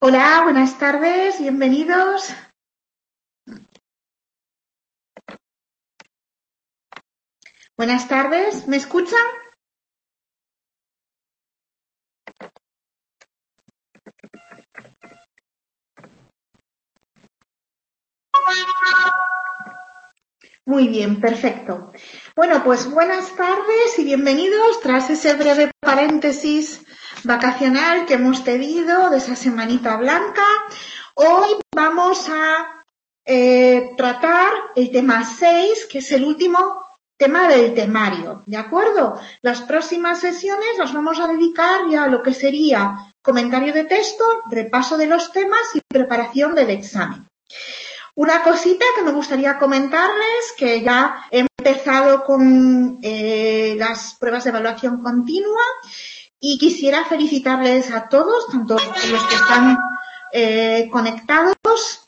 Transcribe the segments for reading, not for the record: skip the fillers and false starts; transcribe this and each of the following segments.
Hola, buenas tardes, bienvenidos. Buenas tardes, ¿me escuchan? Muy bien, perfecto. Bueno, pues buenas tardes y bienvenidos tras ese breve paréntesis vacacional que hemos tenido de esa semanita blanca. Hoy vamos a tratar el tema 6, que es el último tema del temario, ¿de acuerdo? Las próximas sesiones las vamos a dedicar ya a lo que sería comentario de texto, repaso de los temas y preparación del examen. Una cosita que me gustaría comentarles, que ya he empezado con las pruebas de evaluación continua y quisiera felicitarles a todos, tanto a los que están conectados.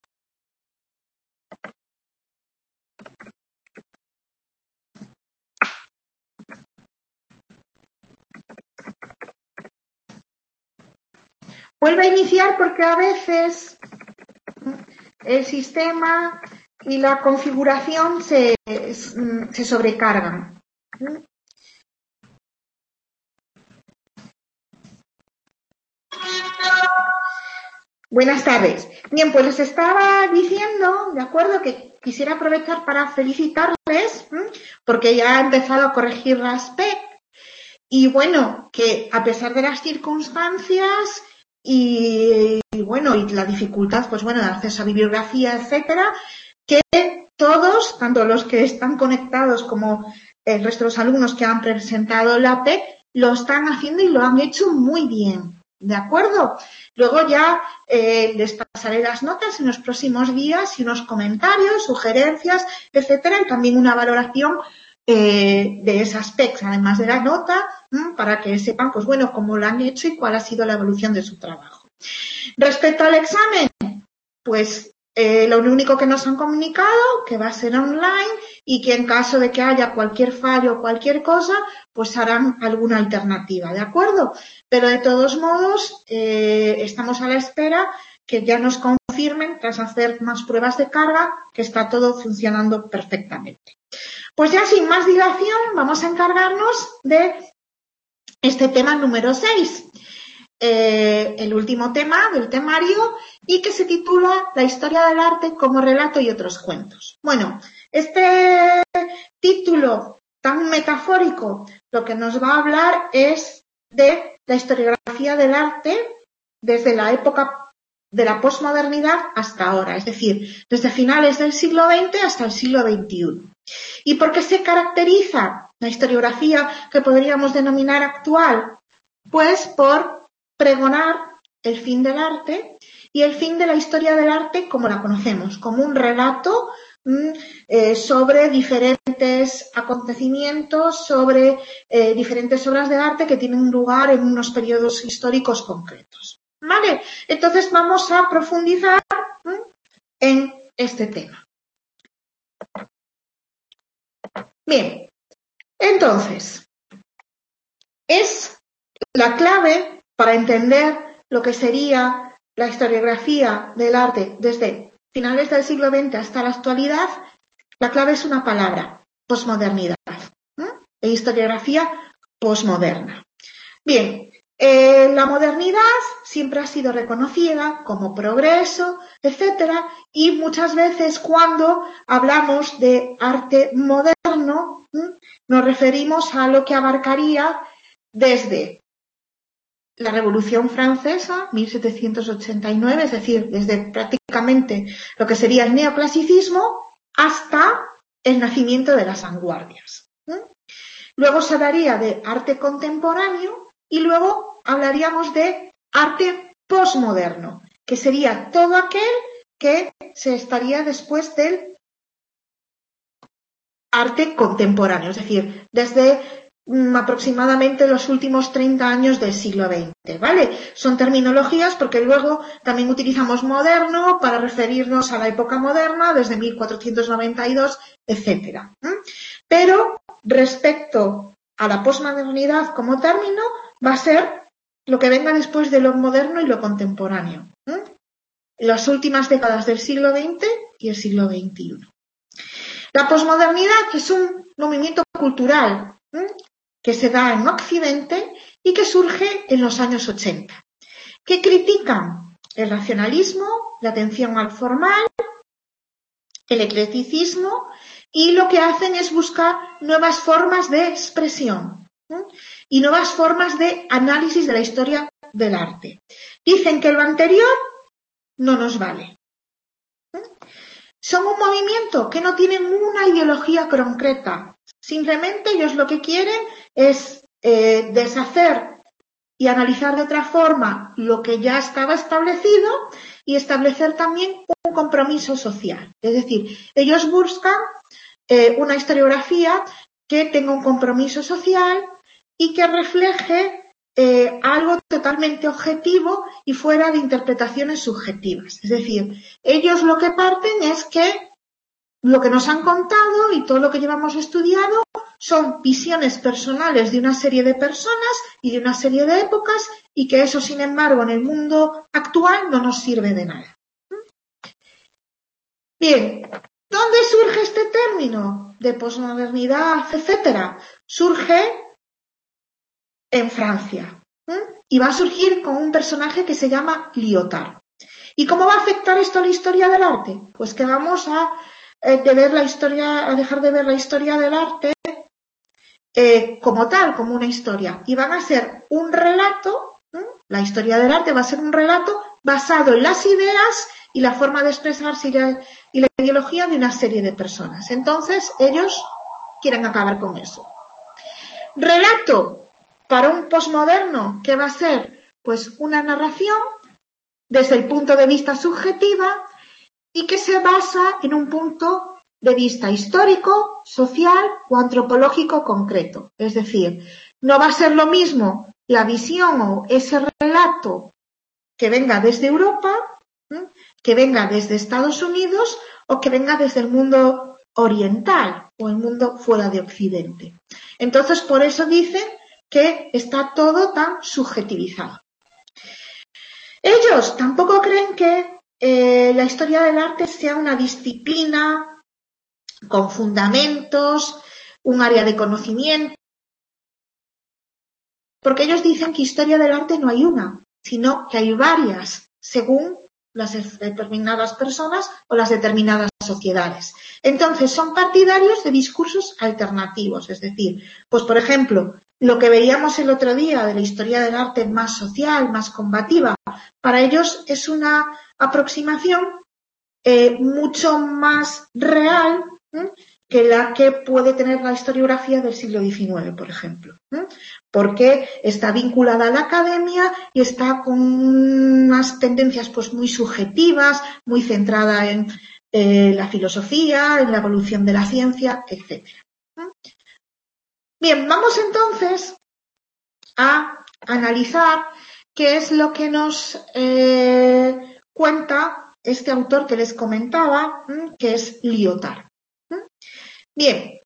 Vuelvo a iniciar porque a veces el sistema y la configuración se sobrecargan. Buenas tardes. Bien, pues les estaba diciendo, de acuerdo, que quisiera aprovechar para felicitarles porque ya ha empezado a corregir las PEC y bueno, que a pesar de las circunstancias y la dificultad, pues bueno, de acceso a bibliografía, etcétera, que todos, tanto los que están conectados como el resto de los alumnos que han presentado la PEC, lo están haciendo y lo han hecho muy bien. ¿De acuerdo? Luego ya les pasaré las notas en los próximos días y unos comentarios, sugerencias, etcétera, y también una valoración de esas PECs, además de la nota, para que sepan, pues bueno, cómo lo han hecho y cuál ha sido la evolución de su trabajo. Respecto al examen, pues lo único que nos han comunicado, que va a ser online y que en caso de que haya cualquier fallo o cualquier cosa, pues harán alguna alternativa, ¿de acuerdo? Pero de todos modos, estamos a la espera que ya nos confirmen, tras hacer más pruebas de carga, que está todo funcionando perfectamente. Pues ya sin más dilación, vamos a encargarnos de este tema número 6. El último tema del temario y que se titula La historia del arte como relato y otros cuentos. Bueno, este título tan metafórico lo que nos va a hablar es de la historiografía del arte desde la época de la posmodernidad hasta ahora, es decir, desde finales del siglo XX hasta el siglo XXI. ¿Y por qué se caracteriza la historiografía que podríamos denominar actual? Pues por pregonar el fin del arte y el fin de la historia del arte como la conocemos, como un relato sobre diferentes acontecimientos, sobre diferentes obras de arte que tienen lugar en unos periodos históricos concretos. ¿Vale? Entonces vamos a profundizar en este tema. Bien, entonces, es la clave para entender lo que sería la historiografía del arte desde finales del siglo XX hasta la actualidad. La clave es una palabra: posmodernidad, e historiografía posmoderna. Bien, la modernidad siempre ha sido reconocida como progreso, etcétera, y muchas veces cuando hablamos de arte moderno nos referimos a lo que abarcaría desde la Revolución Francesa, 1789, es decir, desde prácticamente lo que sería el neoclasicismo hasta el nacimiento de las vanguardias. Luego se hablaría de arte contemporáneo y luego hablaríamos de arte posmoderno, que sería todo aquel que se estaría después del arte contemporáneo, es decir, desde aproximadamente los últimos 30 años del siglo XX, ¿vale? Son terminologías porque luego también utilizamos moderno para referirnos a la época moderna, desde 1492, etcétera. Pero respecto a la posmodernidad como término, va a ser lo que venga después de lo moderno y lo contemporáneo. Las últimas décadas del siglo XX y el siglo XXI. La posmodernidad es un movimiento cultural que se da en Occidente y que surge en los años 80, que critican el racionalismo, la atención al formal, el eclecticismo, y lo que hacen es buscar nuevas formas de expresión y nuevas formas de análisis de la historia del arte. Dicen que lo anterior no nos vale. Son un movimiento que no tienen una ideología concreta. Simplemente ellos lo que quieren es deshacer y analizar de otra forma lo que ya estaba establecido y establecer también un compromiso social. Es decir, ellos buscan una historiografía que tenga un compromiso social y que refleje algo totalmente objetivo y fuera de interpretaciones subjetivas. Es decir, ellos lo que parten es que lo que nos han contado y todo lo que llevamos estudiado son visiones personales de una serie de personas y de una serie de épocas y que eso, sin embargo, en el mundo actual no nos sirve de nada. Bien, ¿dónde surge este término de posmodernidad, etcétera? Surge en Francia y va a surgir con un personaje que se llama Lyotard. ¿Y cómo va a afectar esto a la historia del arte? Pues que vamos a dejar de ver la historia del arte como tal, como una historia, y van a ser un relato, la historia del arte va a ser un relato basado en las ideas y la forma de expresarse y la ideología de una serie de personas. Entonces, ellos quieren acabar con eso. Relato para un posmoderno, ¿qué va a ser? Pues una narración desde el punto de vista subjetiva y que se basa en un punto de vista histórico, social o antropológico concreto. Es decir, no va a ser lo mismo la visión o ese relato que venga desde Europa, que venga desde Estados Unidos o que venga desde el mundo oriental o el mundo fuera de Occidente. Entonces, por eso dicen que está todo tan subjetivizado. Ellos tampoco creen que la historia del arte sea una disciplina con fundamentos, un área de conocimiento, porque ellos dicen que historia del arte no hay una, sino que hay varias, según las determinadas personas o las determinadas sociedades. Entonces, son partidarios de discursos alternativos, es decir, pues por ejemplo, lo que veíamos el otro día de la historia del arte más social, más combativa, para ellos es una aproximación mucho más real que la que puede tener la historiografía del siglo XIX, por ejemplo, porque está vinculada a la academia y está con unas tendencias pues muy subjetivas, muy centrada en la filosofía, en la evolución de la ciencia, etc. Bien, vamos entonces a analizar qué es lo que nos cuenta este autor que les comentaba, que es Lyotard. Bien,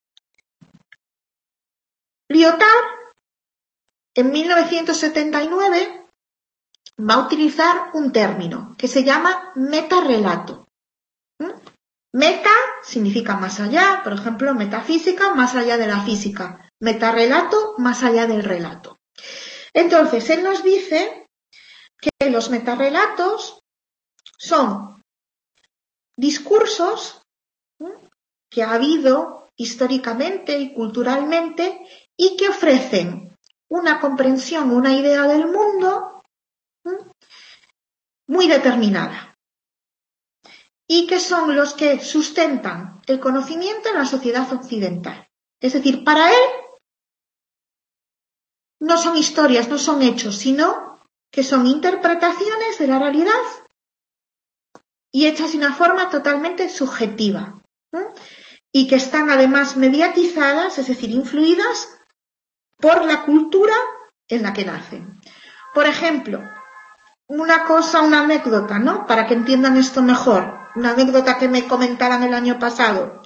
Lyotard en 1979 va a utilizar un término que se llama metarrelato. Meta significa más allá, por ejemplo, metafísica, más allá de la física. Metarrelato, más allá del relato. Entonces, él nos dice que los metarrelatos son discursos que ha habido históricamente y culturalmente y que ofrecen una comprensión, una idea del mundo muy determinada y que son los que sustentan el conocimiento en la sociedad occidental. Es decir, para él no son historias, no son hechos, sino que son interpretaciones de la realidad y hechas de una forma totalmente subjetiva y que están además mediatizadas, es decir, influidas por la cultura en la que nacen. Por ejemplo, una anécdota, ¿no? Para que entiendan esto mejor. Una anécdota que me comentaran el año pasado.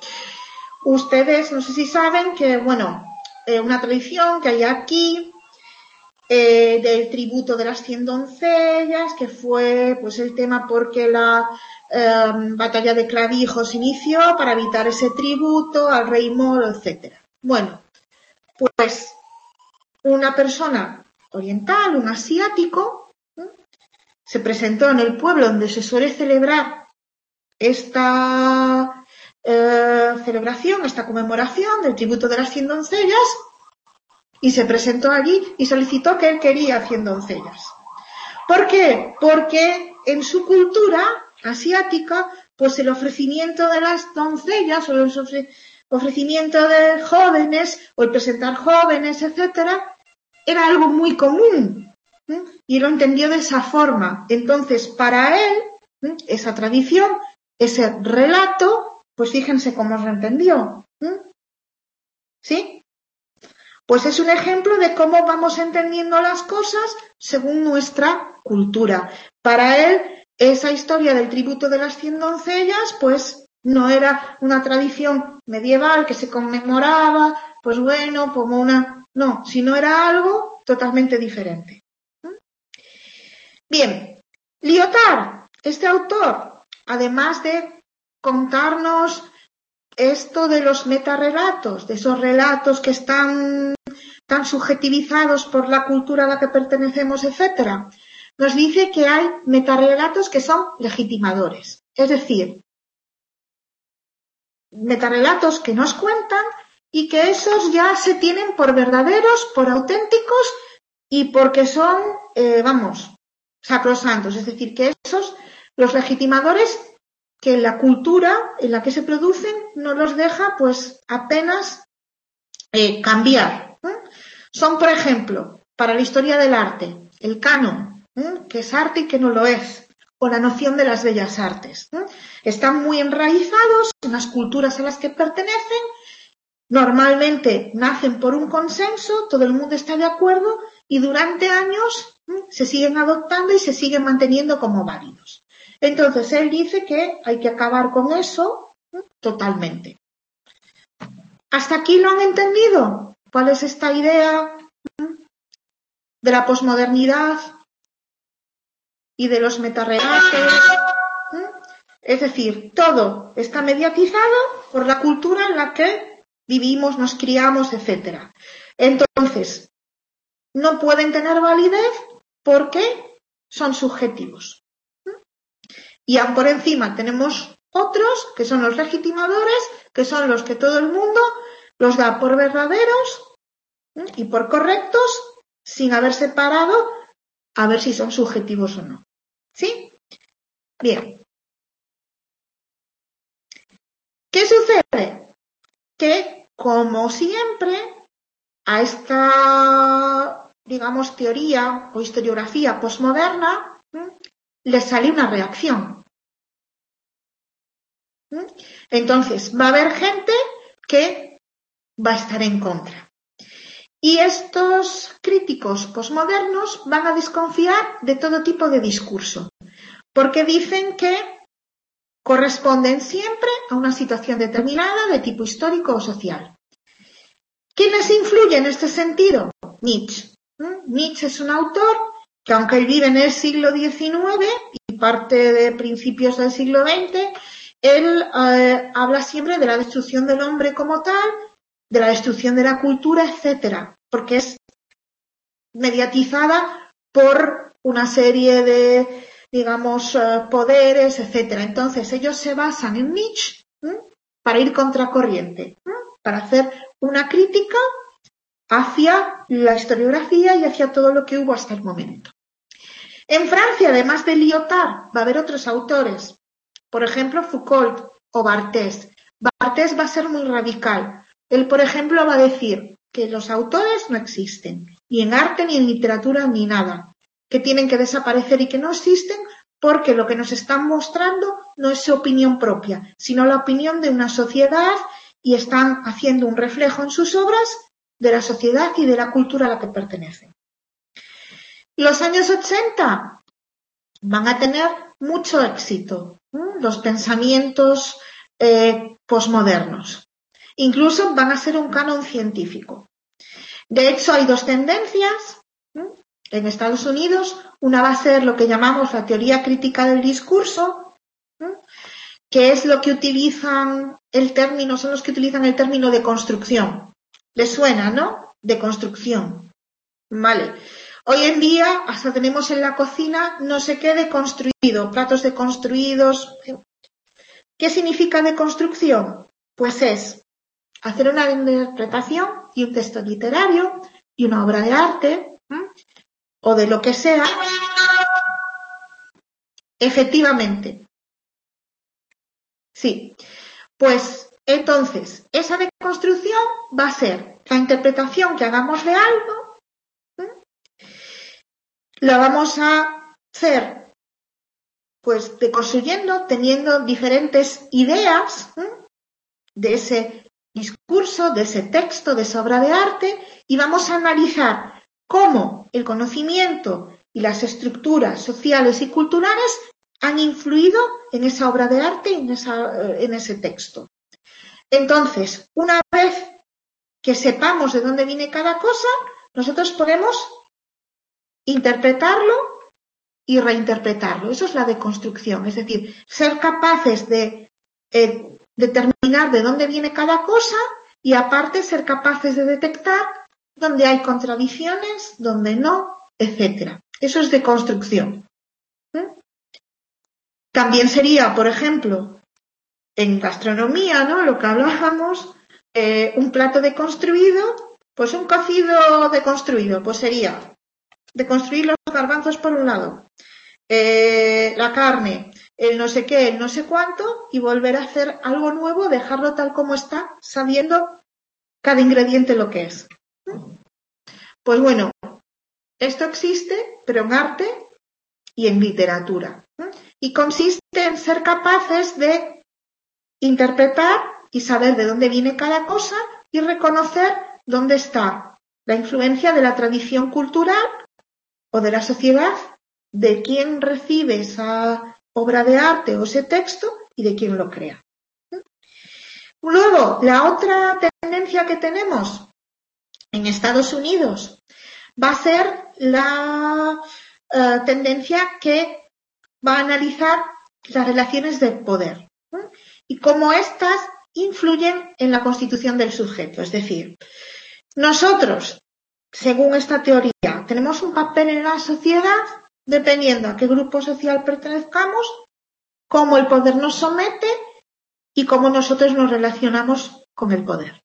Ustedes, no sé si saben que, una tradición que hay aquí del tributo de las 100 doncellas, que fue pues el tema porque la batalla de Clavijo se inició para evitar ese tributo al rey moro, etcétera. Bueno, pues una persona oriental, un asiático, se presentó en el pueblo donde se suele celebrar esta celebración, esta conmemoración del tributo de las 100 doncellas, y se presentó allí y solicitó que él quería 100 doncellas. ¿Por qué? Porque en su cultura asiática, pues el ofrecimiento de las doncellas o el ofrecimiento de jóvenes o el presentar jóvenes, etcétera, era algo muy común, y lo entendió de esa forma. Entonces, para él, esa tradición, ese relato, pues fíjense cómo lo entendió. ¿Sí? Pues es un ejemplo de cómo vamos entendiendo las cosas según nuestra cultura. Para él, esa historia del tributo de las 100 doncellas, pues no era una tradición medieval que se conmemoraba, pues bueno, como una... No, sino era algo totalmente diferente. Bien, Lyotard, este autor, además de contarnos esto de los metarrelatos, de esos relatos que están tan subjetivizados por la cultura a la que pertenecemos, etcétera, nos dice que hay metarrelatos que son legitimadores, es decir, metarrelatos que nos cuentan y que esos ya se tienen por verdaderos, por auténticos y porque son, sacrosantos, es decir, que esos, los legitimadores, que la cultura en la que se producen no los deja pues apenas cambiar. Son, por ejemplo, para la historia del arte, el canon, que es arte y que no lo es, o la noción de las bellas artes. Están muy enraizados en las culturas a las que pertenecen, normalmente nacen por un consenso, todo el mundo está de acuerdo y durante años se siguen adoptando y se siguen manteniendo como válidos. Entonces él dice que hay que acabar con eso totalmente. ¿Hasta aquí lo han entendido? ¿Cuál es esta idea de la posmodernidad y de los metarrelatos? Es decir, todo está mediatizado por la cultura en la que vivimos, nos criamos, etcétera. Entonces, no pueden tener validez porque son subjetivos. Y aún por encima tenemos otros que son los legitimadores, que son los que todo el mundo los da por verdaderos y por correctos sin haber separado a ver si son subjetivos o no. ¿Sí? Bien. ¿Qué sucede? Que, como siempre, a esta, digamos, teoría o historiografía posmoderna le sale una reacción. Entonces, va a haber gente que va a estar en contra. Y estos críticos posmodernos van a desconfiar de todo tipo de discurso, porque dicen que corresponden siempre a una situación determinada de tipo histórico o social. ¿Quiénes influyen en este sentido? Nietzsche. Nietzsche es un autor que, aunque él vive en el siglo XIX y parte de principios del siglo XX, él habla siempre de la destrucción del hombre como tal, de la destrucción de la cultura, etcétera, porque es mediatizada por una serie de, digamos, poderes, etcétera. Entonces ellos se basan en Nietzsche para ir contracorriente, para hacer una crítica hacia la historiografía y hacia todo lo que hubo hasta el momento. En Francia, además de Lyotard, va a haber otros autores, por ejemplo, Foucault o Barthes. Barthes va a ser muy radical. Él, por ejemplo, va a decir que los autores no existen, ni en arte, ni en literatura, ni nada, que tienen que desaparecer y que no existen porque lo que nos están mostrando no es su opinión propia, sino la opinión de una sociedad y están haciendo un reflejo en sus obras de la sociedad y de la cultura a la que pertenecen. Los años 80 van a tener mucho éxito, los pensamientos posmodernos. Incluso van a ser un canon científico. De hecho, hay dos tendencias En Estados Unidos, una va a ser lo que llamamos la teoría crítica del discurso, que es lo que utilizan son los que utilizan el término de construcción. ¿Les suena, no? De construcción. Vale. Hoy en día hasta tenemos en la cocina no sé qué deconstruido, platos deconstruidos. ¿Qué significa deconstrucción? Pues es hacer una interpretación y un texto literario y una obra de arte o de lo que sea. Efectivamente. Sí. Pues entonces, esa deconstrucción va a ser la interpretación que hagamos de algo. La vamos a hacer pues deconstruyendo, teniendo diferentes ideas de ese discurso, de ese texto, de esa obra de arte, y vamos a analizar cómo el conocimiento y las estructuras sociales y culturales han influido en esa obra de arte y en ese texto. Entonces, una vez que sepamos de dónde viene cada cosa, nosotros podemos interpretarlo y reinterpretarlo. Eso es la deconstrucción, es decir, ser capaces de determinar de dónde viene cada cosa y aparte ser capaces de detectar dónde hay contradicciones, dónde no, etcétera. Eso es deconstrucción. También sería, por ejemplo, en gastronomía, ¿no? Lo que hablábamos, un plato deconstruido, pues un cocido deconstruido, pues sería deconstruir los garbanzos por un lado, la carne, el no sé qué, el no sé cuánto, y volver a hacer algo nuevo, dejarlo tal como está, sabiendo cada ingrediente lo que es. Pues bueno, esto existe, pero en arte y en literatura. Y consiste en ser capaces de interpretar y saber de dónde viene cada cosa y reconocer dónde está la influencia de la tradición cultural o de la sociedad, de quién recibe esa obra de arte o ese texto y de quién lo crea. Luego, la otra tendencia que tenemos en Estados Unidos va a ser la tendencia que va a analizar las relaciones de poder y cómo éstas influyen en la constitución del sujeto. Es decir, nosotros, según esta teoría, tenemos un papel en la sociedad dependiendo a qué grupo social pertenezcamos, cómo el poder nos somete y cómo nosotros nos relacionamos con el poder.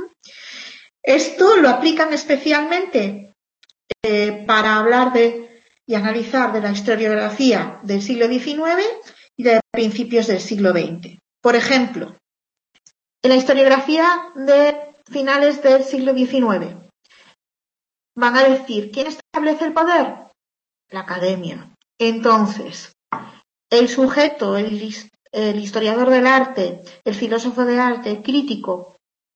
Esto lo aplican especialmente para hablar y analizar de la historiografía del siglo XIX y de principios del siglo XX. Por ejemplo, en la historiografía de finales del siglo XIX van a decir, ¿quién establece el poder? La academia. Entonces, el sujeto, el historiador del arte, el filósofo de arte, el crítico,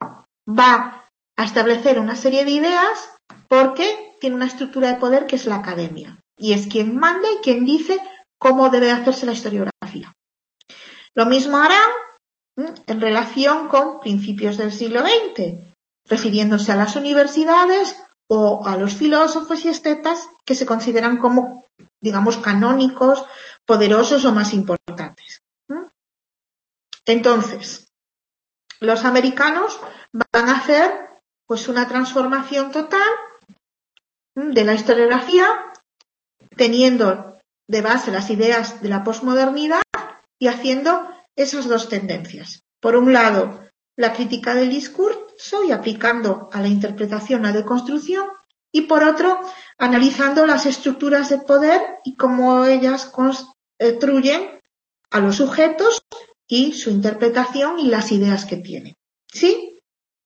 va a establecer una serie de ideas porque tiene una estructura de poder que es la academia y es quien manda y quien dice cómo debe hacerse la historiografía. Lo mismo harán en relación con principios del siglo XX, refiriéndose a las universidades o a los filósofos y estetas que se consideran como, digamos, canónicos, poderosos o más importantes. Entonces, los americanos van a hacer pues una transformación total de la historiografía, teniendo de base las ideas de la posmodernidad y haciendo esas dos tendencias. Por un lado, la crítica del discurso y aplicando a la interpretación la deconstrucción, y por otro, analizando las estructuras de poder y cómo ellas construyen a los sujetos y su interpretación y las ideas que tienen. ¿Sí?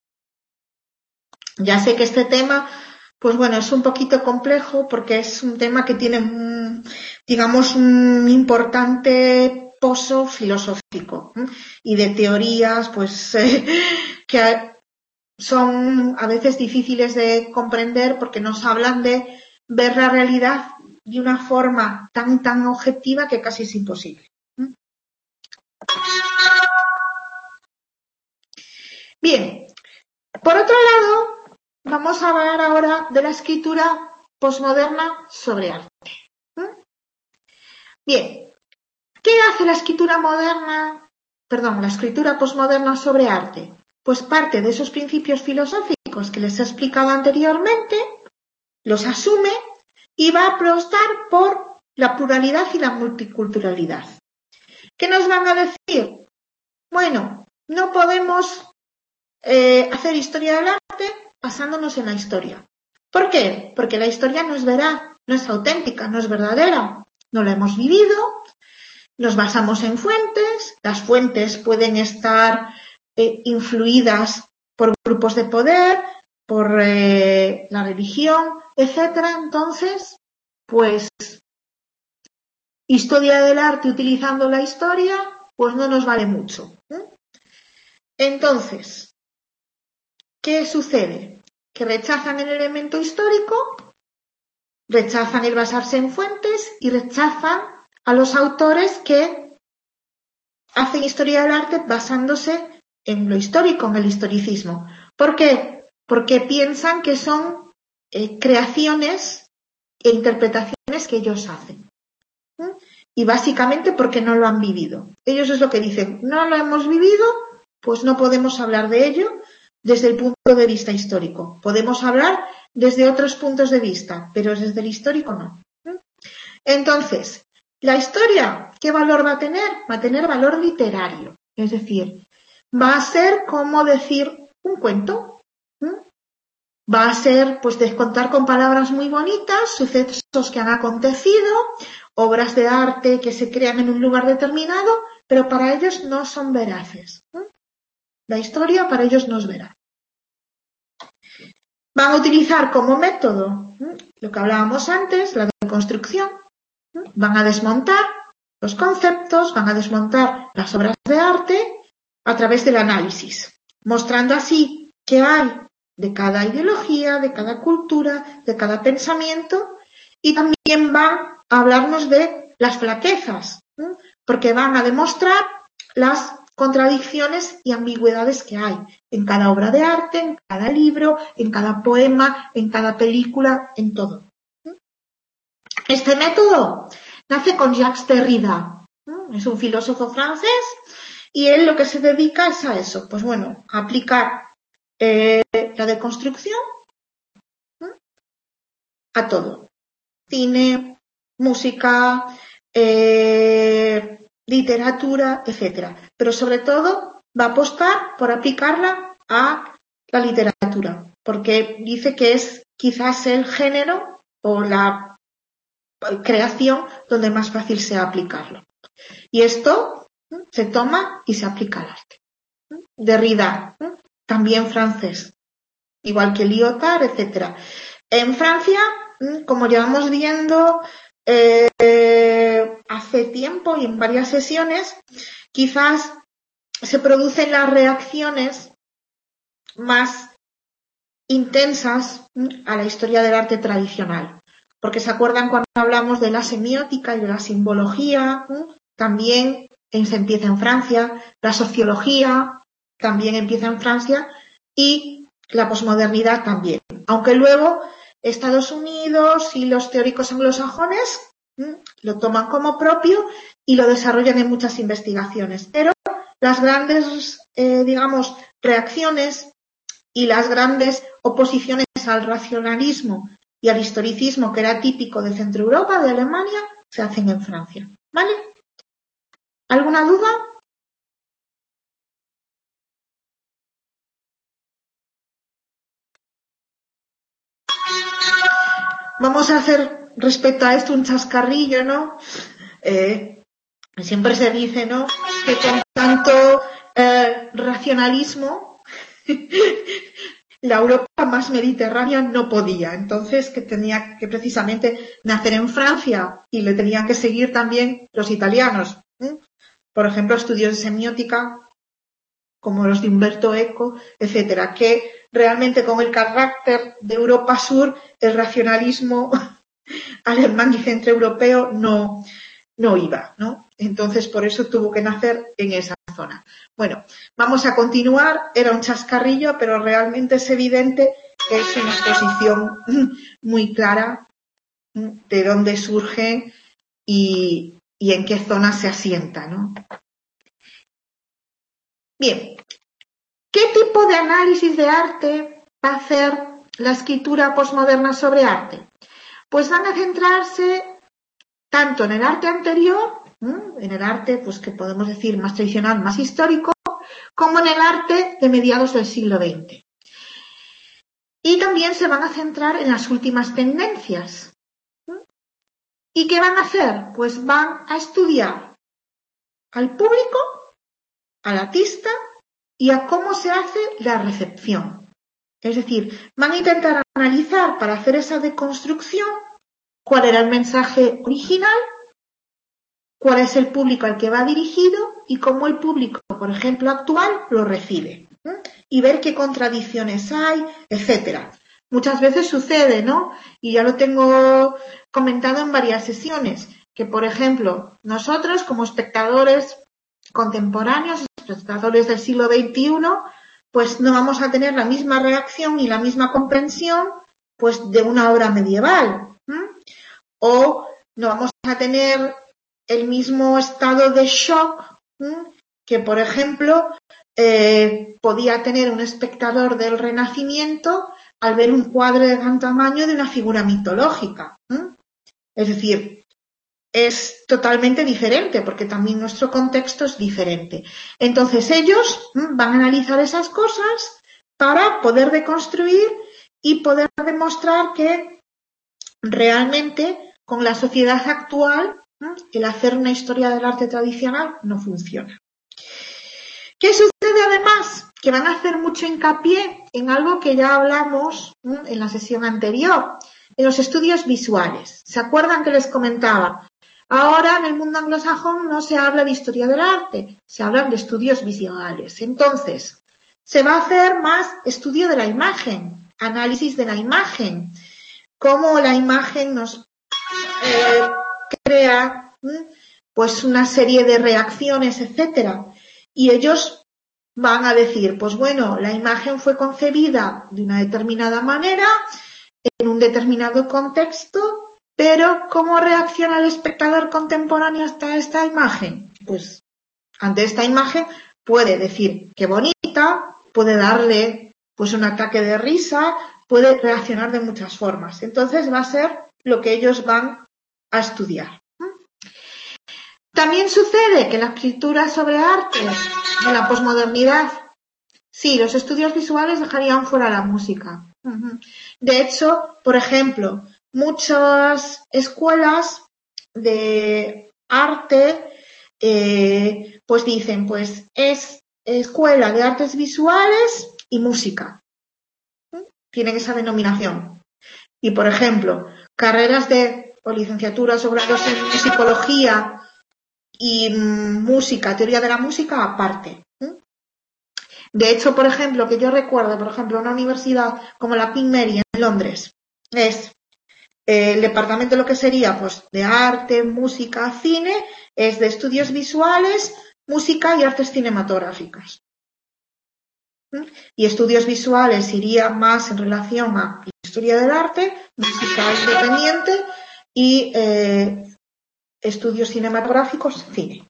Ya sé que este tema, pues bueno, es un poquito complejo porque es un tema que tiene, digamos, un importante pozo filosófico y de teorías, pues, que son a veces difíciles de comprender porque nos hablan de ver la realidad de una forma tan objetiva que casi es imposible. Bien, por otro lado, vamos a hablar ahora de la escritura posmoderna sobre arte. Bien, ¿qué hace la escritura posmoderna sobre arte? Pues parte de esos principios filosóficos que les he explicado anteriormente, los asume y va a apostar por la pluralidad y la multiculturalidad. ¿Qué nos van a decir? Bueno, no podemos hacer historia del arte basándonos en la historia. ¿Por qué? Porque la historia no es veraz, no es auténtica, no es verdadera. No la hemos vivido, nos basamos en fuentes, las fuentes pueden estar influidas por grupos de poder, por la religión, etcétera. Entonces, pues, historia del arte utilizando la historia, pues no nos vale mucho. Entonces, ¿qué sucede? Que rechazan el elemento histórico, rechazan el basarse en fuentes y rechazan a los autores que hacen historia del arte basándose en lo histórico, en el historicismo. ¿Por qué? Porque piensan que son creaciones e interpretaciones que ellos hacen. Y básicamente porque no lo han vivido. Ellos es lo que dicen, no lo hemos vivido, pues no podemos hablar de ello desde el punto de vista histórico. Podemos hablar desde otros puntos de vista, pero desde el histórico no. Entonces, la historia, ¿qué valor va a tener? Va a tener valor literario. Es decir, va a ser como decir un cuento. Va a ser, pues, de contar con palabras muy bonitas, sucesos que han acontecido, obras de arte que se crean en un lugar determinado, pero para ellos no son veraces. La historia para ellos no es veraz. Van a utilizar como método lo que hablábamos antes, la deconstrucción. Van a desmontar los conceptos, van a desmontar las obras de arte a través del análisis, mostrando así qué hay de cada ideología, de cada cultura, de cada pensamiento, y también van a hablarnos de las flaquezas, porque van a demostrar las contradicciones y ambigüedades que hay en cada obra de arte, en cada libro, en cada poema, en cada película, en todo. Este método nace con Jacques Derrida, es un filósofo francés y él lo que se dedica es a eso, pues bueno, a aplicar la deconstrucción a todo, cine, música, literatura, etcétera, pero sobre todo va a apostar por aplicarla a la literatura, porque dice que es quizás el género o la creación donde más fácil sea aplicarlo. Y esto se toma y se aplica al arte. Derrida, también francés, igual que Lyotard, etcétera. En Francia, como llevamos viendo hace tiempo y en varias sesiones, quizás se producen las reacciones más intensas a la historia del arte tradicional. Porque se acuerdan cuando hablamos de la semiótica y de la simbología, también se empieza en Francia, la sociología también empieza en Francia y la posmodernidad también. Aunque luego Estados Unidos y los teóricos anglosajones lo toman como propio y lo desarrollan en muchas investigaciones. Pero las grandes, reacciones y las grandes oposiciones al racionalismo y al historicismo, que era típico de Centro Europa, de Alemania, se hacen en Francia. ¿Vale? ¿Alguna duda? Vamos a hacer respecto a esto un chascarrillo, ¿no? Siempre se dice, ¿no?, que con tanto racionalismo la Europa más mediterránea no podía. Entonces, que tenía que precisamente nacer en Francia y le tenían que seguir también los italianos. Por ejemplo, estudios de semiótica como los de Umberto Eco, etcétera, que realmente con el carácter de Europa Sur, el racionalismo alemán y centroeuropeo no iba, ¿no? Entonces, por eso tuvo que nacer en esa zona. Bueno, vamos a continuar. Era un chascarrillo, pero realmente es evidente que es una exposición muy clara de dónde surge y en qué zona se asienta, ¿no? Bien, ¿qué tipo de análisis de arte va a hacer la escritura posmoderna sobre arte? Pues van a centrarse tanto en el arte anterior, en el arte, pues que podemos decir más tradicional, más histórico, como en el arte de mediados del siglo XX. Y también se van a centrar en las últimas tendencias. ¿Y qué van a hacer? Pues van a estudiar al público, al artista y a cómo se hace la recepción. Es decir, van a intentar analizar para hacer esa deconstrucción cuál era el mensaje original, cuál es el público al que va dirigido y cómo el público, por ejemplo, actual lo recibe. Y ver qué contradicciones hay, etcétera. Muchas veces sucede, ¿no? Y ya lo tengo comentado en varias sesiones, que, por ejemplo, nosotros como espectadores contemporáneos, espectadores del siglo XXI, pues no vamos a tener la misma reacción ni la misma comprensión pues de una obra medieval. O no vamos a tener el mismo estado de shock que, por ejemplo, podía tener un espectador del Renacimiento al ver un cuadro de gran tamaño de una figura mitológica. Es decir, es totalmente diferente porque también nuestro contexto es diferente. Entonces ellos van a analizar esas cosas para poder deconstruir y poder demostrar que realmente con la sociedad actual el hacer una historia del arte tradicional no funciona. ¿Qué sucede además? Que van a hacer mucho hincapié en algo que ya hablamos en la sesión anterior, en los estudios visuales. ¿Se acuerdan que les comentaba? Ahora en el mundo anglosajón no se habla de historia del arte, se habla de estudios visuales. Entonces, se va a hacer más estudio de la imagen, análisis de la imagen, cómo la imagen nos crea pues una serie de reacciones, etcétera. Y ellos van a decir, pues bueno, la imagen fue concebida de una determinada manera, en un determinado contexto, pero ¿cómo reacciona el espectador contemporáneo hasta esta imagen? Pues ante esta imagen puede decir qué bonita, puede darle pues un ataque de risa, puede reaccionar de muchas formas. Entonces va a ser lo que ellos van a estudiar. También sucede que la escritura sobre arte de la posmodernidad, sí, los estudios visuales dejarían fuera la música. De hecho, por ejemplo, muchas escuelas de arte pues dicen, pues es escuela de artes visuales y música. Tienen esa denominación. Y, por ejemplo, carreras o licenciaturas o grados en psicología y música, teoría de la música aparte. De hecho, por ejemplo, que yo recuerdo, por ejemplo, una universidad como la Queen Mary en Londres, es el departamento lo que sería pues de arte, música, cine, es de estudios visuales, música y artes cinematográficas. Y estudios visuales iría más en relación a historia del arte, música independiente y estudios cinematográficos, cine.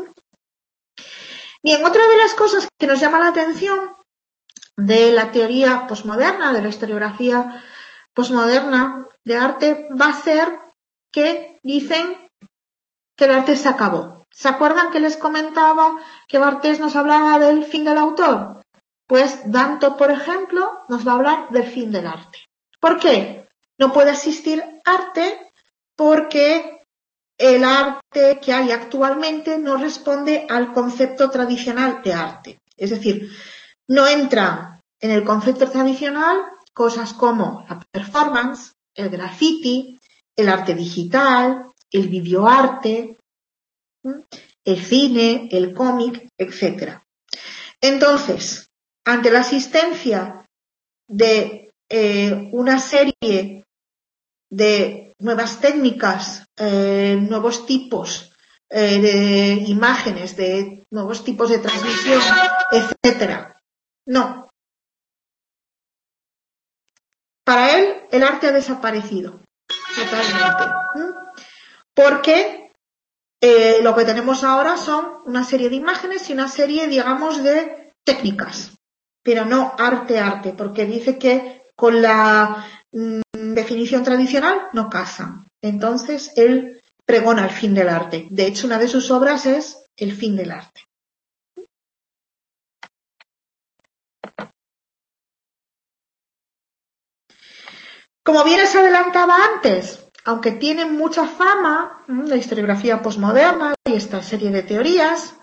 Bien, otra de las cosas que nos llama la atención de la teoría posmoderna, de la historiografía posmoderna de arte, va a ser que dicen que el arte se acabó. ¿Se acuerdan que les comentaba que Barthes nos hablaba del fin del autor? Pues Danto, por ejemplo, nos va a hablar del fin del arte. ¿Por qué? No puede existir arte porque el arte que hay actualmente no responde al concepto tradicional de arte. Es decir, no entran en el concepto tradicional cosas como la performance, el graffiti, el arte digital, el videoarte, el cine, el cómic, etc. Entonces, ante la existencia de una serie de nuevas técnicas, nuevos tipos de imágenes, de nuevos tipos de transmisión, etcétera. No. Para él, el arte ha desaparecido. totalmente. Porque lo que tenemos ahora son una serie de imágenes y una serie, digamos, de técnicas, pero no arte, porque dice que con la definición tradicional no casan. Entonces, él pregona el fin del arte. De hecho, una de sus obras es El fin del arte. Como bien se adelantaba antes, aunque tiene mucha fama la historiografía posmoderna y esta serie de teorías,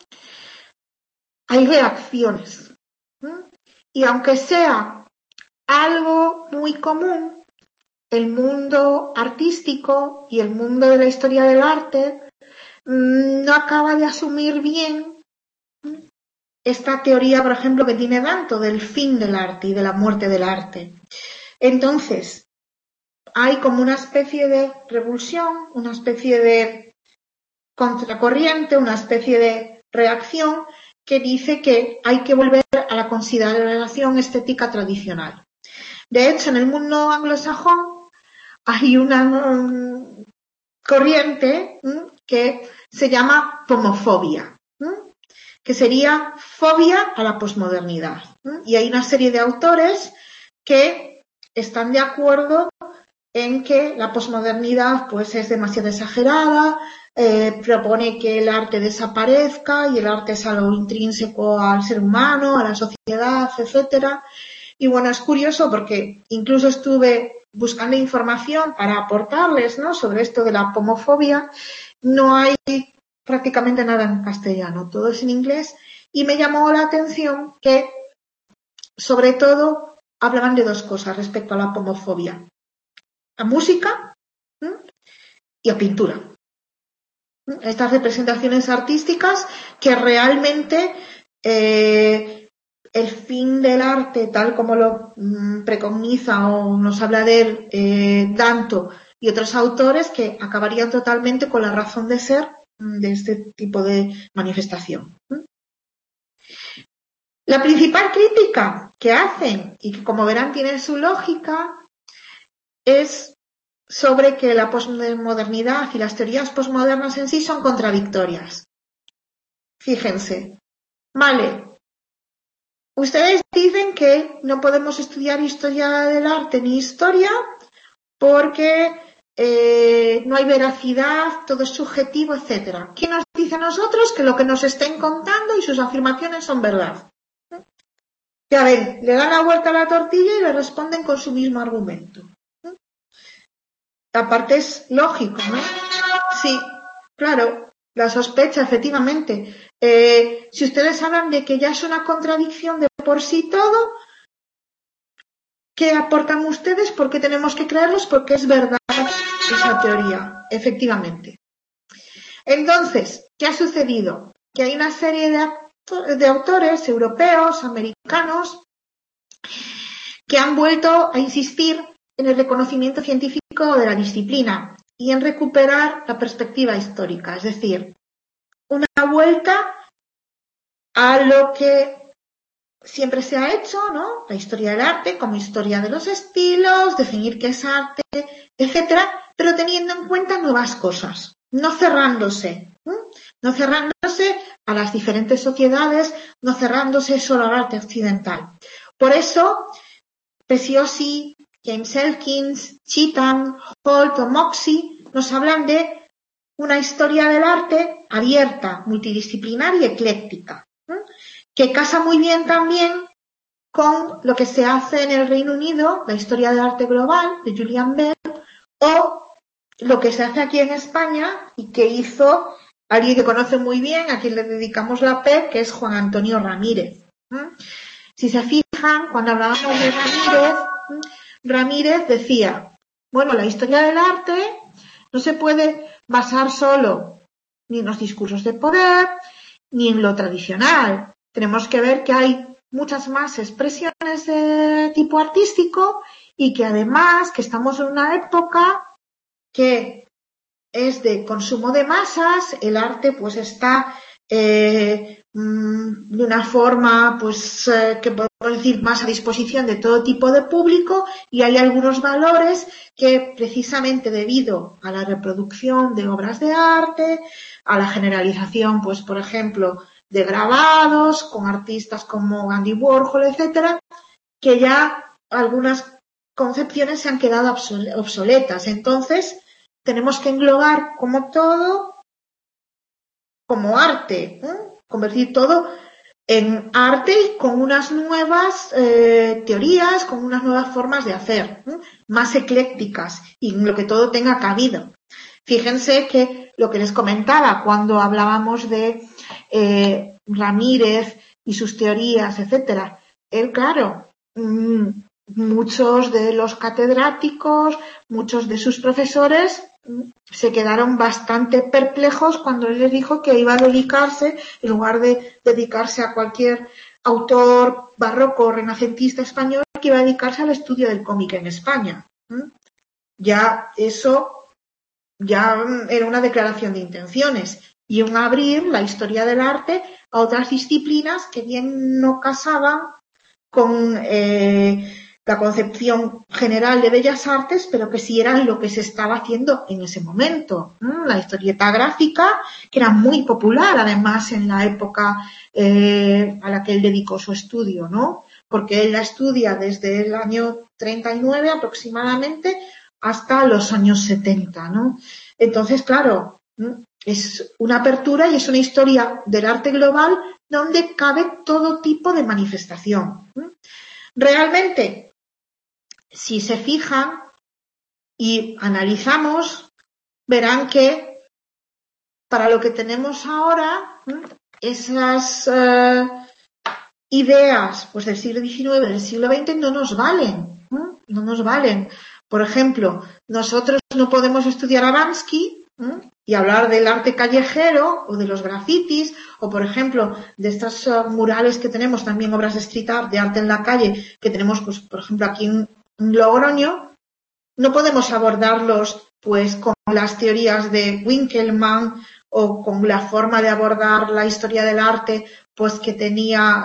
hay reacciones. Y aunque sea algo muy común, el mundo artístico y el mundo de la historia del arte no acaba de asumir bien esta teoría, por ejemplo, que tiene Danto del fin del arte y de la muerte del arte. Entonces, hay como una especie de revulsión, una especie de contracorriente, una especie de reacción que dice que hay que volver a la consideración estética tradicional. De hecho, en el mundo anglosajón hay una corriente que se llama pomofobia, que sería fobia a la posmodernidad. Y hay una serie de autores que están de acuerdo en que la posmodernidad pues es demasiado exagerada, propone que el arte desaparezca y el arte es algo intrínseco al ser humano, a la sociedad, etcétera. Y bueno, es curioso porque incluso estuve buscando información para aportarles, ¿no?, sobre esto de la pomofobia. No hay prácticamente nada en castellano, todo es en inglés, y me llamó la atención que sobre todo hablaban de dos cosas respecto a la pomofobia: a música y a pintura. Estas representaciones artísticas que realmente el fin del arte, tal como lo preconiza o nos habla de él Danto y otros autores, que acabarían totalmente con la razón de ser de este tipo de manifestación. La principal crítica que hacen, y que como verán tiene su lógica, es sobre que la posmodernidad y las teorías posmodernas en sí son contradictorias. Fíjense, vale, ustedes dicen que no podemos estudiar historia del arte ni historia porque no hay veracidad, todo es subjetivo, etcétera. ¿Quién nos dice a nosotros que lo que nos estén contando y sus afirmaciones son verdad? Ya ven, le dan la vuelta a la tortilla y le responden con su mismo argumento. Aparte es lógico, ¿no? Sí, claro, la sospecha, efectivamente. Si ustedes hablan de que ya es una contradicción de por sí todo, ¿qué aportan ustedes? ¿Por qué tenemos que creerlos? Porque es verdad esa teoría, efectivamente. Entonces, ¿qué ha sucedido? Que hay una serie de autores europeos, americanos, que han vuelto a insistir en el reconocimiento científico de la disciplina y en recuperar la perspectiva histórica, es decir, una vuelta a lo que siempre se ha hecho, ¿no? La historia del arte como historia de los estilos, definir qué es arte, etcétera, pero teniendo en cuenta nuevas cosas, no cerrándose a las diferentes sociedades, no cerrándose solo al arte occidental. Por eso, Preziosi, James Elkins, Cheetham, Holt o Moxie nos hablan de una historia del arte abierta, multidisciplinar y ecléctica, que casa muy bien también con lo que se hace en el Reino Unido, la historia del arte global de Julian Bell, o lo que se hace aquí en España y que hizo alguien que conoce muy bien, a quien le dedicamos la PEP, que es Juan Antonio Ramírez. Si se fijan, cuando hablábamos de Ramírez decía, bueno, la historia del arte no se puede basar solo ni en los discursos de poder, ni en lo tradicional. Tenemos que ver que hay muchas más expresiones de tipo artístico y que además que estamos en una época que es de consumo de masas, el arte pues está de una forma, pues, que podemos decir más a disposición de todo tipo de público, y hay algunos valores que precisamente debido a la reproducción de obras de arte, a la generalización, pues, por ejemplo, de grabados con artistas como Andy Warhol, etcétera, que ya algunas concepciones se han quedado obsoletas. Entonces, tenemos que englobar como todo como arte, convertir todo en arte y con unas nuevas teorías, con unas nuevas formas de hacer, más eclécticas, y en lo que todo tenga cabida. Fíjense que lo que les comentaba cuando hablábamos de Ramírez y sus teorías, etcétera, él, claro, muchos de los catedráticos, muchos de sus profesores se quedaron bastante perplejos cuando él les dijo que iba a dedicarse, en lugar de dedicarse a cualquier autor barroco o renacentista español, que iba a dedicarse al estudio del cómic en España. Ya eso ya era una declaración de intenciones y un abrir la historia del arte a otras disciplinas que bien no casaban con la concepción general de Bellas Artes, pero que sí eran lo que se estaba haciendo en ese momento. La historieta gráfica, que era muy popular además en la época a la que él dedicó su estudio, ¿no? Porque él la estudia desde el año 39 aproximadamente hasta los años 70, ¿no? Entonces, claro, es una apertura y es una historia del arte global donde cabe todo tipo de manifestación. Realmente, si se fijan y analizamos, verán que para lo que tenemos ahora, esas ideas pues del siglo XIX, del siglo XX, no nos valen. No nos valen. Por ejemplo, nosotros no podemos estudiar a Bansky y hablar del arte callejero o de los grafitis, o por ejemplo de estas murales que tenemos, también obras de street art, de arte en la calle, que tenemos, pues, por ejemplo, aquí en Logroño. No podemos abordarlos pues con las teorías de Winkelmann o con la forma de abordar la historia del arte pues que tenía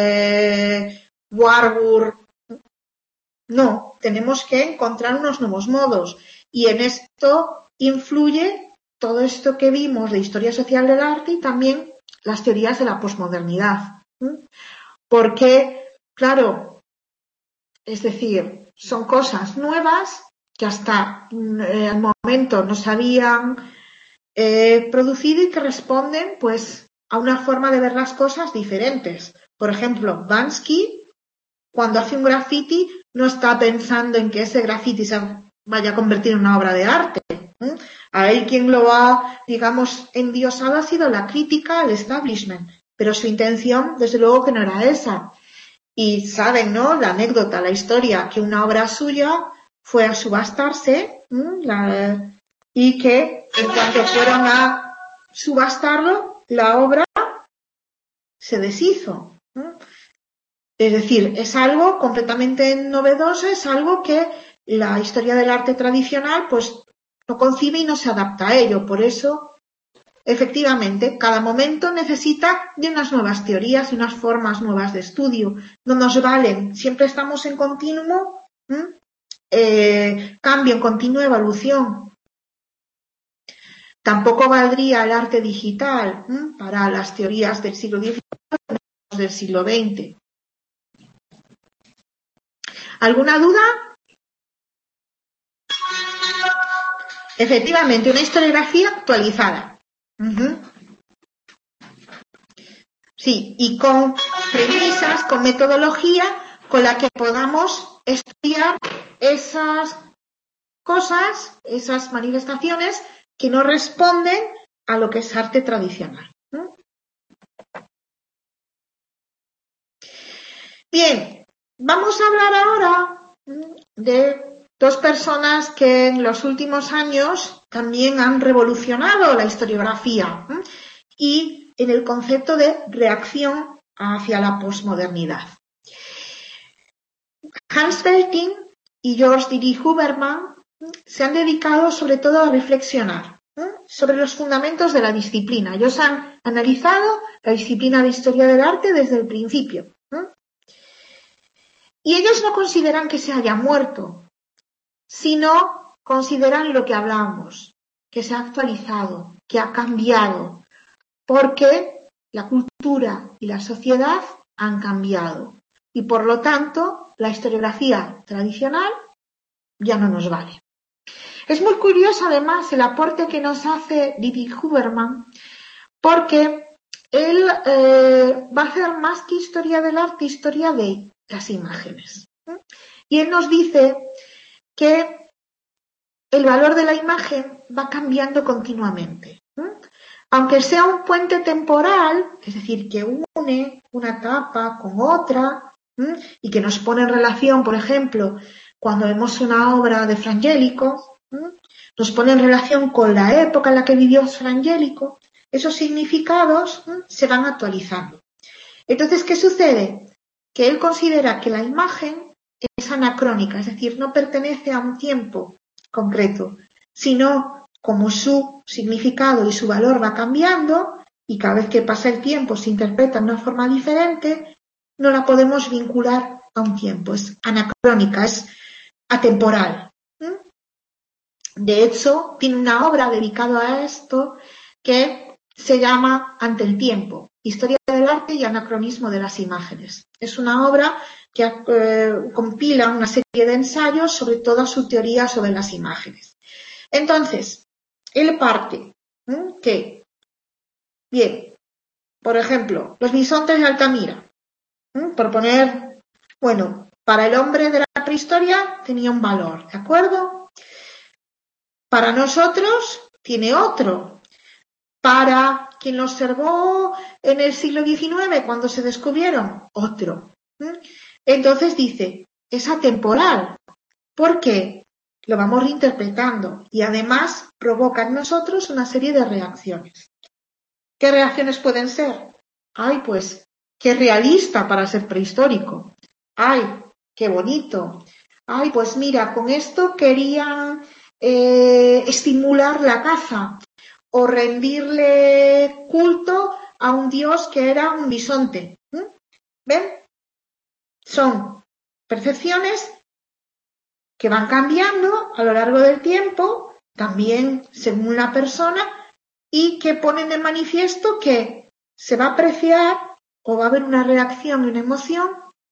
Warburg. No, tenemos que encontrar unos nuevos modos, y en esto influye todo esto que vimos de historia social del arte y también las teorías de la posmodernidad. Porque, claro, es decir, son cosas nuevas que hasta el momento no se habían producido y que responden pues a una forma de ver las cosas diferentes. Por ejemplo, Bansky, cuando hace un graffiti, no está pensando en que ese graffiti se vaya a convertir en una obra de arte. A él quien lo ha, digamos, endiosado ha sido la crítica al establishment, pero su intención, desde luego, que no era esa. Y saben, ¿no?, la anécdota, la historia, que una obra suya fue a subastarse y que en cuanto fueron a subastarlo, la obra se deshizo. Es decir, es algo completamente novedoso, es algo que la historia del arte tradicional pues no concibe y no se adapta a ello. Por eso, efectivamente, cada momento necesita de unas nuevas teorías y unas formas nuevas de estudio. No nos valen, siempre estamos en continuo cambio, en continua evolución. Tampoco valdría el arte digital para las teorías del siglo XIX o del siglo XX. ¿Alguna duda? Efectivamente, una historiografía actualizada. Sí, y con premisas, con metodología con la que podamos estudiar esas cosas, esas manifestaciones que no responden a lo que es arte tradicional. Bien, vamos a hablar ahora de dos personas que en los últimos años también han revolucionado la historiografía y en el concepto de reacción hacia la posmodernidad. Hans Belting y George D. Huberman se han dedicado sobre todo a reflexionar sobre los fundamentos de la disciplina. Ellos han analizado la disciplina de historia del arte desde el principio. Y ellos no consideran que se haya muerto, sino consideran lo que hablamos, que se ha actualizado, que ha cambiado, porque la cultura y la sociedad han cambiado. Y por lo tanto, la historiografía tradicional ya no nos vale. Es muy curioso, además, el aporte que nos hace David Huberman, porque él va a hacer más que historia del arte, historia de las imágenes. Y él nos dice que el valor de la imagen va cambiando continuamente. Aunque sea un puente temporal, es decir, que une una etapa con otra y que nos pone en relación, por ejemplo, cuando vemos una obra de Fra Angelico, nos pone en relación con la época en la que vivió Fra Angelico, esos significados se van actualizando. Entonces, ¿qué sucede? Que él considera que la imagen es anacrónica, es decir, no pertenece a un tiempo concreto, sino como su significado y su valor va cambiando y cada vez que pasa el tiempo se interpreta de una forma diferente, no la podemos vincular a un tiempo, es anacrónica, es atemporal. De hecho, tiene una obra dedicada a esto que se llama Ante el tiempo, Historia del arte y anacronismo de las imágenes. Es una obra que compila una serie de ensayos sobre toda su teoría sobre las imágenes. Entonces, él parte que, bien, por ejemplo, los bisontes de Altamira, por poner, bueno, para el hombre de la prehistoria tenía un valor, ¿de acuerdo? Para nosotros tiene otro. Para quien lo observó en el siglo XIX, cuando se descubrieron, otro. Entonces dice, es atemporal. ¿Por qué? Lo vamos reinterpretando y además provoca en nosotros una serie de reacciones. ¿Qué reacciones pueden ser? Ay, pues, qué realista para ser prehistórico. Ay, qué bonito. Ay, pues mira, con esto querían estimular la caza o rendirle culto a un dios que era un bisonte. ¿Ven? Son percepciones que van cambiando a lo largo del tiempo, también según la persona, y que ponen de manifiesto que se va a apreciar o va a haber una reacción y una emoción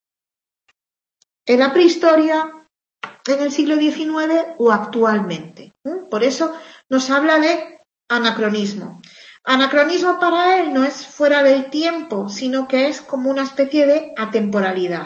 en la prehistoria, en el siglo XIX o actualmente. Por eso nos habla de anacronismo. Anacronismo para él no es fuera del tiempo, sino que es como una especie de atemporalidad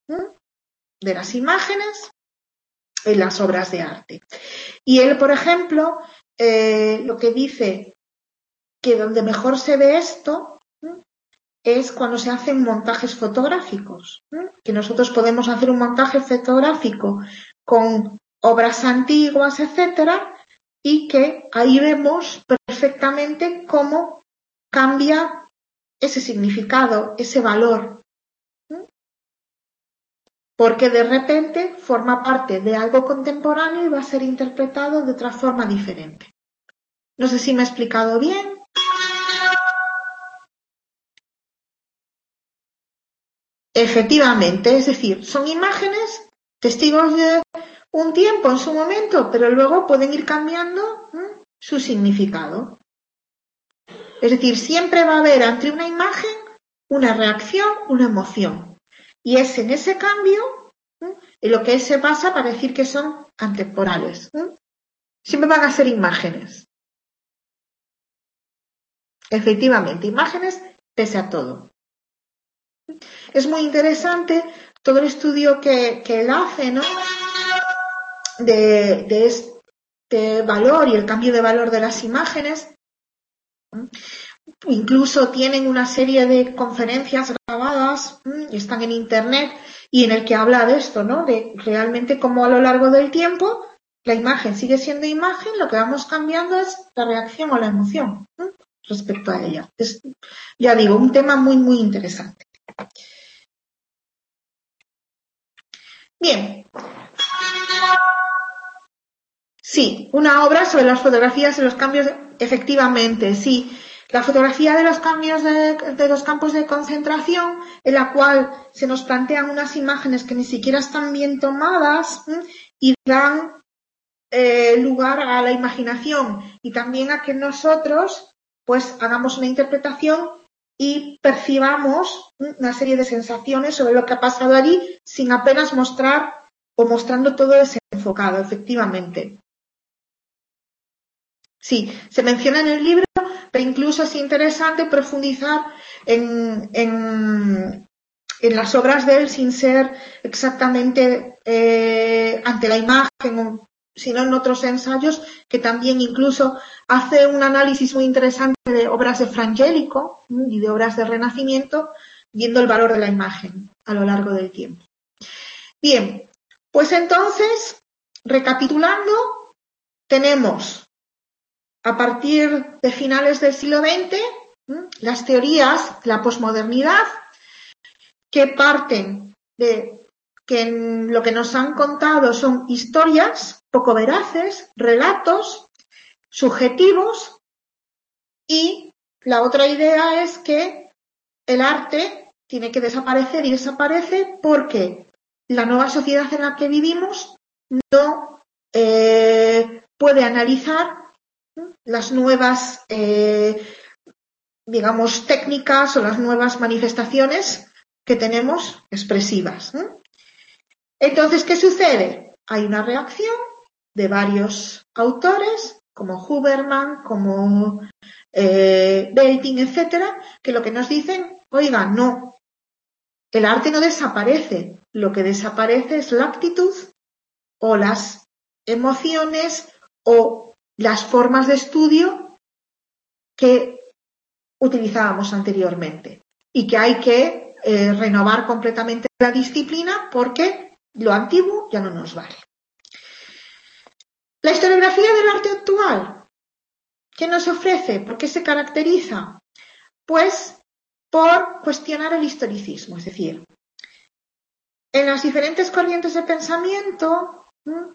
de las imágenes en las obras de arte. Y él, por ejemplo, lo que dice que donde mejor se ve esto es cuando se hacen montajes fotográficos, que nosotros podemos hacer un montaje fotográfico con obras antiguas, etcétera, y que ahí vemos perfectamente cómo cambia ese significado, ese valor, porque de repente forma parte de algo contemporáneo y va a ser interpretado de otra forma diferente. No sé si me he explicado bien. Efectivamente, es decir, son imágenes, testigos de un tiempo en su momento, pero luego pueden ir cambiando su significado. Es decir, siempre va a haber ante una imagen una reacción, una emoción. Y es en ese cambio en lo que él se basa para decir que son atemporales. Siempre van a ser imágenes. Efectivamente, imágenes pese a todo. Es muy interesante todo el estudio que él hace, ¿no? De este valor y el cambio de valor de las imágenes. Incluso tienen una serie de conferencias grabadas y están en internet y en el que habla de esto, ¿no? De realmente cómo a lo largo del tiempo la imagen sigue siendo imagen, lo que vamos cambiando es la reacción o la emoción respecto a ella. Es, ya digo, un tema muy, muy interesante. Bien. Sí, una obra sobre las fotografías y los cambios Efectivamente, sí. La fotografía de los cambios de los campos de concentración, en la cual se nos plantean unas imágenes que ni siquiera están bien tomadas y dan lugar a la imaginación y también a que nosotros pues hagamos una interpretación y percibamos una serie de sensaciones sobre lo que ha pasado allí sin apenas mostrar o mostrando todo desenfocado, efectivamente. Sí, se menciona en el libro, pero incluso es interesante profundizar en las obras de él sin ser exactamente ante la imagen, sino en otros ensayos que también incluso hace un análisis muy interesante de obras de Frangélico y de obras de Renacimiento, viendo el valor de la imagen a lo largo del tiempo. Bien, pues entonces, recapitulando, tenemos a partir de finales del siglo XX las teorías de la posmodernidad que parten de que en lo que nos han contado son historias poco veraces, relatos subjetivos, y la otra idea es que el arte tiene que desaparecer y desaparece porque la nueva sociedad en la que vivimos no puede analizar las nuevas digamos técnicas o las nuevas manifestaciones que tenemos expresivas. Entonces, ¿qué sucede? Hay una reacción de varios autores, como Huberman, como Belting, etcétera, que lo que nos dicen, oiga, no, el arte no desaparece, lo que desaparece es la actitud o las emociones o las formas de estudio que utilizábamos anteriormente y que hay que renovar completamente la disciplina porque lo antiguo ya no nos vale. La historiografía del arte actual, ¿qué nos ofrece? ¿Por qué se caracteriza? Pues por cuestionar el historicismo, es decir, en las diferentes corrientes de pensamiento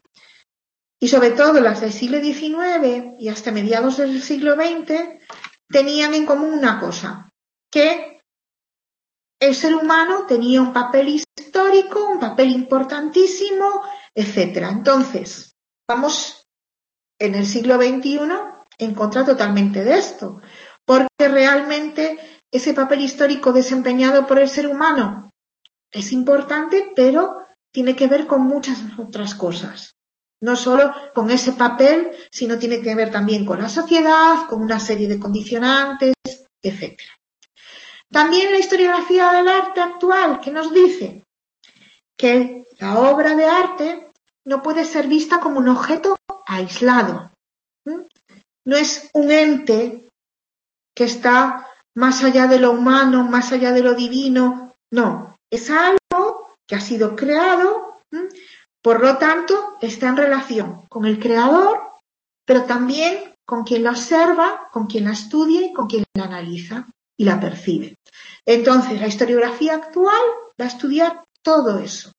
y sobre todo las del siglo XIX y hasta mediados del siglo XX tenían en común una cosa, que el ser humano tenía un papel histórico, un papel importantísimo, etcétera. Entonces, vamos en el siglo XXI en contra totalmente de esto, porque realmente ese papel histórico desempeñado por el ser humano es importante, pero tiene que ver con muchas otras cosas. No solo con ese papel, sino tiene que ver también con la sociedad, con una serie de condicionantes, etcétera. También la historiografía del arte actual, que nos dice que la obra de arte no puede ser vista como un objeto aislado. No es un ente que está más allá de lo humano, más allá de lo divino. No, es algo que ha sido creado, por lo tanto está en relación con el creador, pero también con quien la observa, con quien la estudia y con quien la analiza y la percibe. Entonces, la historiografía actual va a estudiar todo eso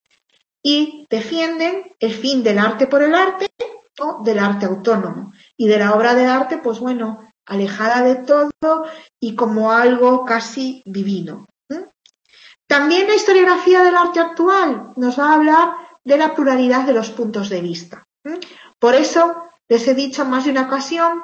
y defienden el fin del arte por el arte o del arte autónomo y de la obra de arte, pues bueno, alejada de todo y como algo casi divino. También la historiografía del arte actual nos va a hablar de la pluralidad de los puntos de vista. Por eso les he dicho en más de una ocasión,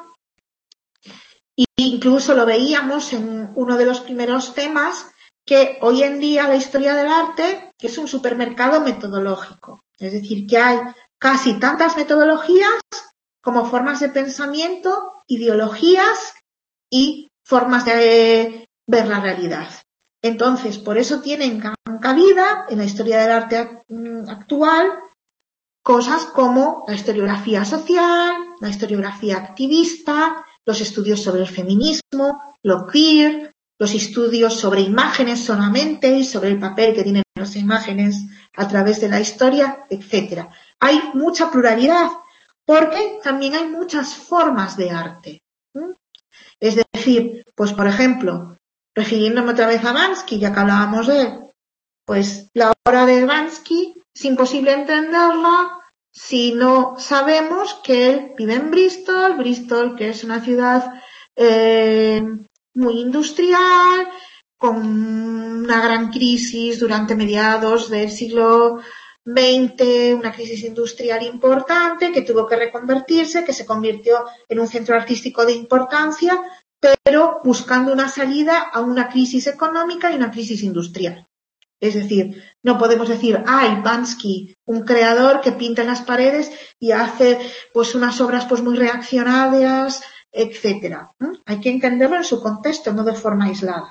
e incluso lo veíamos en uno de los primeros temas, que hoy en día la historia del arte es un supermercado metodológico. Es decir, que hay casi tantas metodologías como formas de pensamiento, ideologías y formas de ver la realidad. Entonces, por eso tienen cabida en la historia del arte actual cosas como la historiografía social, la historiografía activista, los estudios sobre el feminismo, lo queer, los estudios sobre imágenes solamente y sobre el papel que tienen las imágenes a través de la historia, etcétera. Hay mucha pluralidad porque también hay muchas formas de arte. Es decir, pues por ejemplo, refiriéndome otra vez a Bansky, ya que hablábamos de él, pues la obra de Bansky es imposible entenderla si no sabemos que él vive en Bristol, que es una ciudad muy industrial, con una gran crisis durante mediados del siglo XX, una crisis industrial importante que tuvo que reconvertirse, que se convirtió en un centro artístico de importancia, pero buscando una salida a una crisis económica y una crisis industrial. Es decir, no podemos decir, Banksy, un creador que pinta en las paredes y hace pues unas obras pues muy reaccionarias, etcétera. Hay que entenderlo en su contexto, no de forma aislada.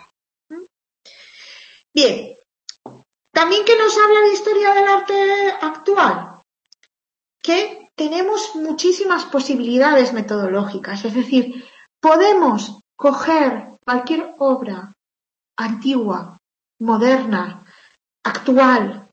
Bien, también que nos habla de historia del arte actual, que tenemos muchísimas posibilidades metodológicas, es decir, podemos coger cualquier obra antigua, moderna, actual,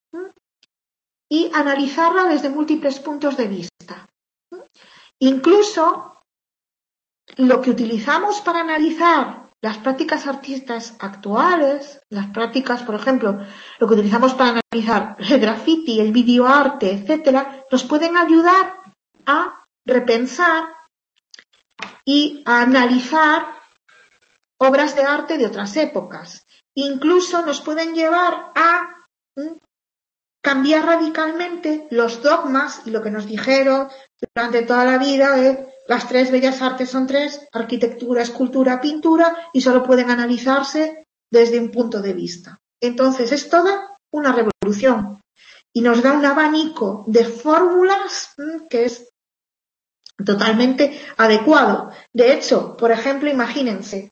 y analizarla desde múltiples puntos de vista. Incluso lo que utilizamos para analizar las prácticas artísticas actuales, las prácticas, por ejemplo, lo que utilizamos para analizar el graffiti, el videoarte, etcétera, nos pueden ayudar a repensar y a analizar obras de arte de otras épocas. Incluso nos pueden llevar a cambiar radicalmente los dogmas y lo que nos dijeron durante toda la vida de las tres bellas artes son tres, arquitectura, escultura, pintura, y solo pueden analizarse desde un punto de vista. Entonces es toda una revolución y nos da un abanico de fórmulas que es totalmente adecuado. De hecho, por ejemplo, imagínense,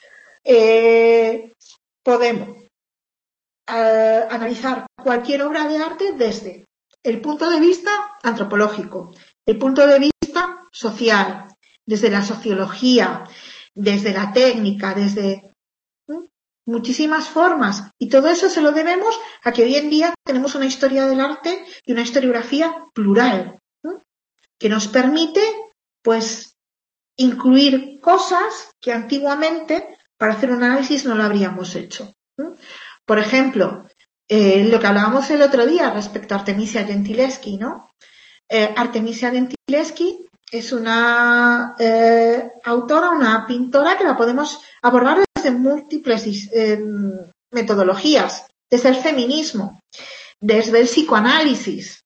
podemos analizar cualquier obra de arte desde el punto de vista antropológico, el punto de vista social, desde la sociología, desde la técnica, desde muchísimas formas. Y todo eso se lo debemos a que hoy en día tenemos una historia del arte y una historiografía plural, que nos permite, pues, incluir cosas que antiguamente, para hacer un análisis, no lo habríamos hecho. Por ejemplo, lo que hablábamos el otro día respecto a Artemisia Gentileschi, ¿no? Artemisia Gentileschi es una autora, una pintora que la podemos abordar desde múltiples metodologías, desde el feminismo, desde el psicoanálisis,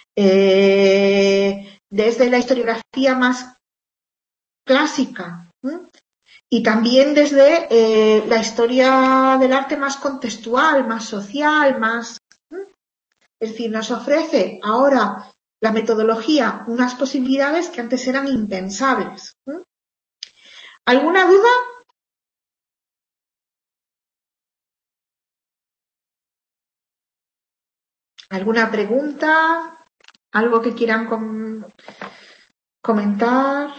desde la historiografía más clásica, y también desde la historia del arte más contextual, más social, más... Es decir, nos ofrece ahora la metodología unas posibilidades que antes eran impensables. ¿Alguna duda? ¿Alguna pregunta? ¿Algo que quieran comentar?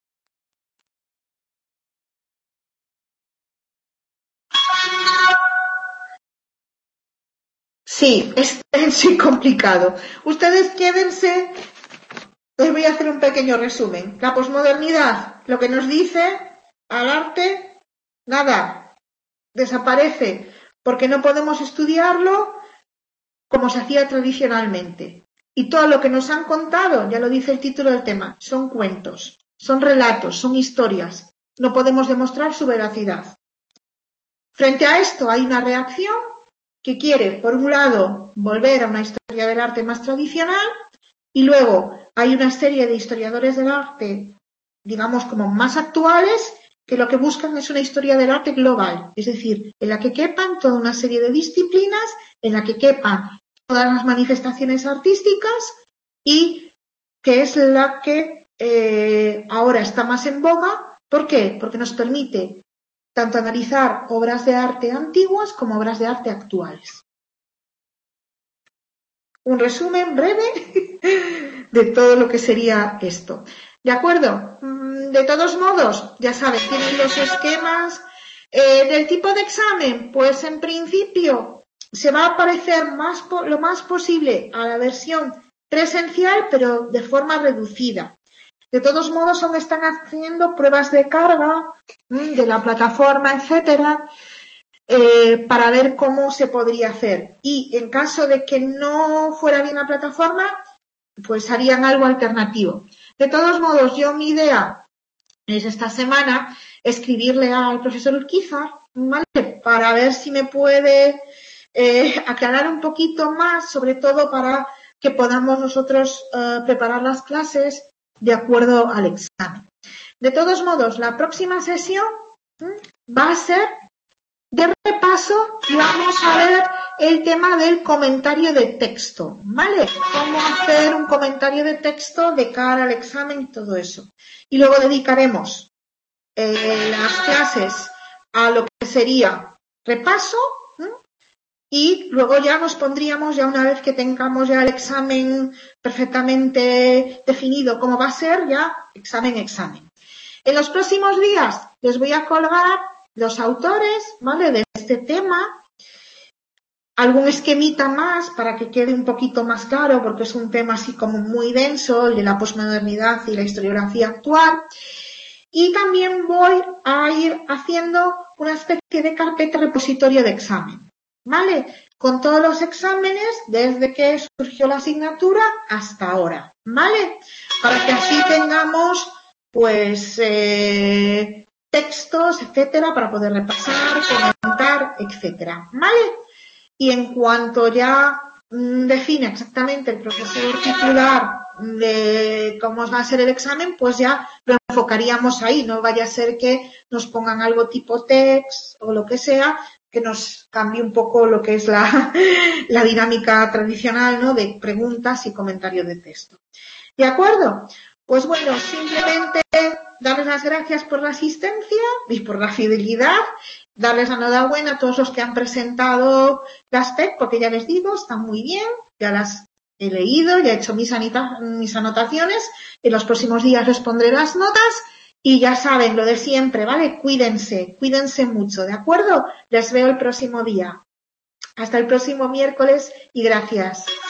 Sí, es denso y complicado. Ustedes quédense, les voy a hacer un pequeño resumen. La posmodernidad, lo que nos dice al arte, nada, desaparece porque no podemos estudiarlo como se hacía tradicionalmente. Y todo lo que nos han contado, ya lo dice el título del tema, son cuentos, son relatos, son historias. No podemos demostrar su veracidad. Frente a esto hay una reacción que quiere, por un lado, volver a una historia del arte más tradicional, y luego hay una serie de historiadores del arte, digamos, como más actuales, que lo que buscan es una historia del arte global, es decir, en la que quepan toda una serie de disciplinas, en la que quepan todas las manifestaciones artísticas, y que es la que ahora está más en boga. ¿Por qué? Porque nos permite tanto analizar obras de arte antiguas como obras de arte actuales. Un resumen breve de todo lo que sería esto. ¿De acuerdo? De todos modos, ya saben, tienen los esquemas del tipo de examen. Pues en principio se va a parecer lo más posible a la versión presencial, pero de forma reducida. De todos modos, aún están haciendo pruebas de carga de la plataforma, etcétera, para ver cómo se podría hacer. Y en caso de que no fuera bien la plataforma, pues harían algo alternativo. De todos modos, yo mi idea es esta semana escribirle al profesor Urquiza, ¿vale? Para ver si me puede aclarar un poquito más, sobre todo para que podamos nosotros preparar las clases de acuerdo al examen. De todos modos, la próxima sesión va a ser de repaso y vamos a ver el tema del comentario de texto, ¿vale? Cómo hacer un comentario de texto de cara al examen y todo eso. Y luego dedicaremos las clases a lo que sería repaso, y luego ya nos pondríamos, ya una vez que tengamos ya el examen perfectamente definido cómo va a ser, ya examen. En los próximos días les voy a colgar los autores, ¿vale?, de este tema, algún esquemita más para que quede un poquito más claro, porque es un tema así como muy denso, el de la posmodernidad y la historiografía actual. Y también voy a ir haciendo una especie de carpeta repositorio de examen, ¿vale? Con todos los exámenes desde que surgió la asignatura hasta ahora, ¿vale? Para que así tengamos, pues, textos, etcétera, para poder repasar, comentar, etcétera, ¿vale? Y en cuanto ya define exactamente el profesor titular de cómo va a ser el examen, pues ya lo enfocaríamos ahí. No vaya a ser que nos pongan algo tipo text o lo que sea, que nos cambie un poco lo que es la dinámica tradicional, ¿no?, de preguntas y comentarios de texto. ¿De acuerdo? Pues bueno, simplemente darles las gracias por la asistencia y por la fidelidad, darles la enhorabuena a todos los que han presentado las PEC, porque ya les digo, están muy bien, ya las he leído, ya he hecho mis anotaciones, en los próximos días les pondré las notas y ya saben lo de siempre, ¿vale? Cuídense mucho, ¿de acuerdo? Les veo el próximo día. Hasta el próximo miércoles y gracias.